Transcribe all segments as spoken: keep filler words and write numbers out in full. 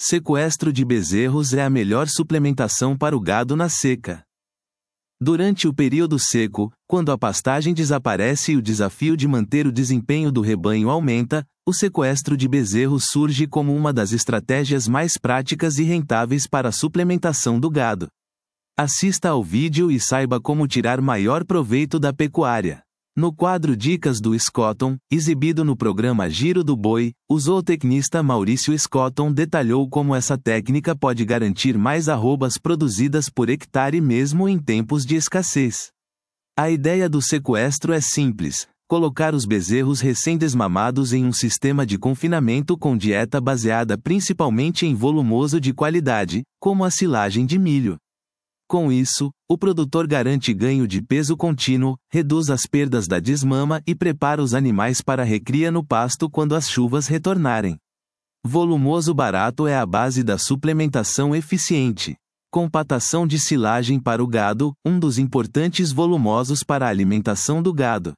Sequestro de bezerros é a melhor suplementação para o gado na seca. Durante o período seco, quando a pastagem desaparece e o desafio de manter o desempenho do rebanho aumenta, o sequestro de bezerros surge como uma das estratégias mais práticas e rentáveis para a suplementação do gado. Assista ao vídeo e saiba como tirar maior proveito da pecuária. No quadro Dicas do Scotton, exibido no programa Giro do Boi, o zootecnista Maurício Scotton detalhou como essa técnica pode garantir mais arrobas produzidas por hectare mesmo em tempos de escassez. A ideia do sequestro é simples: colocar os bezerros recém-desmamados em um sistema de confinamento com dieta baseada principalmente em volumoso de qualidade, como a silagem de milho. Com isso, o produtor garante ganho de peso contínuo, reduz as perdas da desmama e prepara os animais para a recria no pasto quando as chuvas retornarem. Volumoso barato é a base da suplementação eficiente. Compactação de silagem para o gado, um dos importantes volumosos para a alimentação do gado.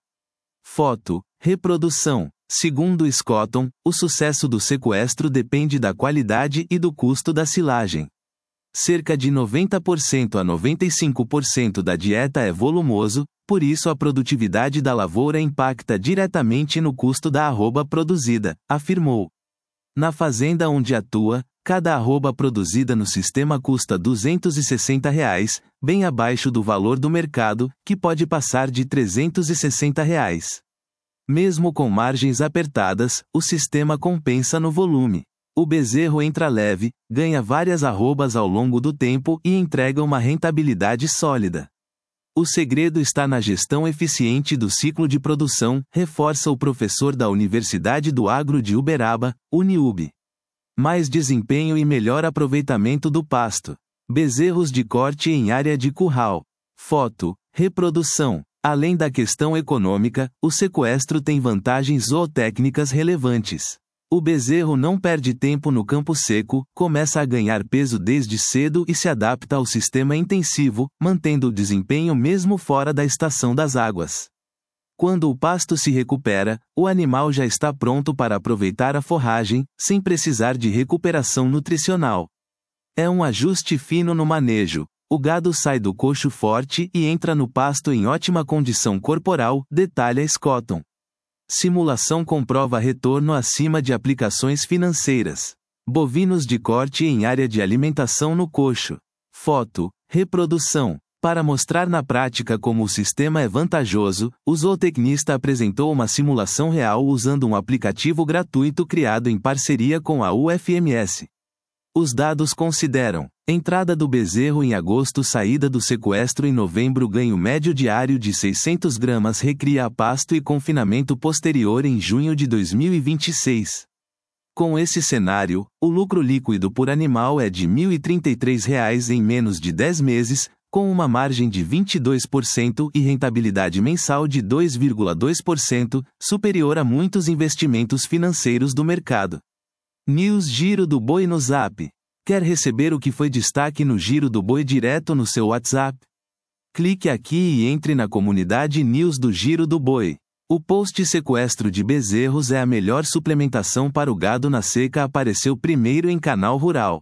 Foto: reprodução. Segundo Scotton, o sucesso do sequestro depende da qualidade e do custo da silagem. Cerca de noventa por cento a noventa e cinco por cento da dieta é volumoso, por isso a produtividade da lavoura impacta diretamente no custo da arroba produzida, afirmou. Na fazenda onde atua, cada arroba produzida no sistema custa duzentos e sessenta reais, bem abaixo do valor do mercado, que pode passar de trezentos e sessenta reais. Mesmo com margens apertadas, o sistema compensa no volume. O bezerro entra leve, ganha várias arrobas ao longo do tempo e entrega uma rentabilidade sólida. O segredo está na gestão eficiente do ciclo de produção, reforça o professor da Universidade do Agro de Uberaba, Uniub. Mais desempenho e melhor aproveitamento do pasto. Bezerros de corte em área de curral. Foto: reprodução. Além da questão econômica, o sequestro tem vantagens zootécnicas relevantes. O bezerro não perde tempo no campo seco, começa a ganhar peso desde cedo e se adapta ao sistema intensivo, mantendo o desempenho mesmo fora da estação das águas. Quando o pasto se recupera, o animal já está pronto para aproveitar a forragem, sem precisar de recuperação nutricional. É um ajuste fino no manejo. O gado sai do coxo forte e entra no pasto em ótima condição corporal, detalha Scotton. Simulação comprova retorno acima de aplicações financeiras. Bovinos de corte em área de alimentação no coxo. Foto: reprodução. Para mostrar na prática como o sistema é vantajoso, o zootecnista apresentou uma simulação real usando um aplicativo gratuito criado em parceria com a U F M S. Os dados consideram: entrada do bezerro em agosto, saída do sequestro em novembro, ganho médio diário de seiscentas gramas, recria a pasto e confinamento posterior em junho de dois mil e vinte e seis. Com esse cenário, o lucro líquido por animal é de mil e trinta e três reais em menos de dez meses, com uma margem de vinte e dois por cento e rentabilidade mensal de dois vírgula dois por cento, superior a muitos investimentos financeiros do mercado. News Giro do Boi no Zap. Quer receber o que foi destaque no Giro do Boi direto no seu WhatsApp? Clique aqui e entre na comunidade News do Giro do Boi. O post Sequestro de bezerros é a melhor suplementação para o gado na seca apareceu primeiro em Canal Rural.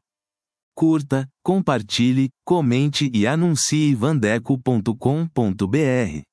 Curta, compartilhe, comente e anuncie vandeco ponto com ponto br.